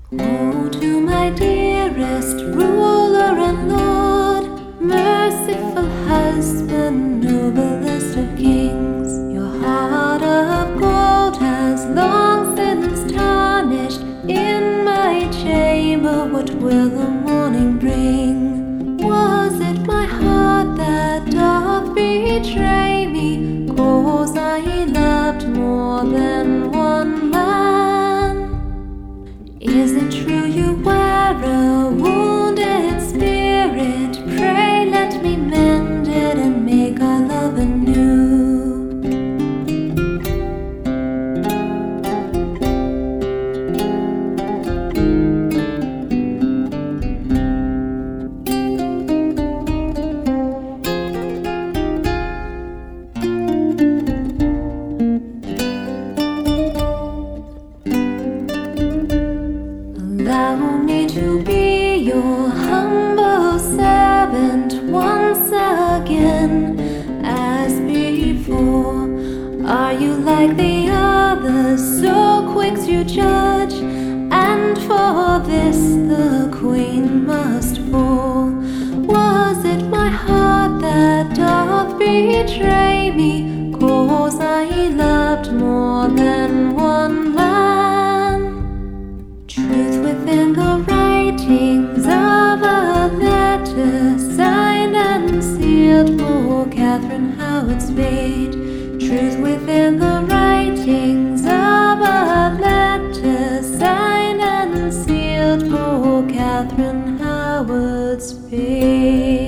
Oh, to my dearest ruler and Lord, merciful husband, noblest of kings, your heart of gold has long since tarnished. In my chamber, what will the morning bring? Was it my heart that doth betray me, 'cause I loved more than one man? Is it true you wear a wounded spirit? Pray let me mend it and make our love anew. Allow me to be your humble servant once again, as before. Are you like the others, so quick to judge? And for this the queen must fall. Was it my heart that doth betray me, 'cause I loved more than one man? Truth within the writings of a letter, signed and sealed for Catherine Howard Spade. Truth within the writings of a letter, signed and sealed for Catherine Howard Spade.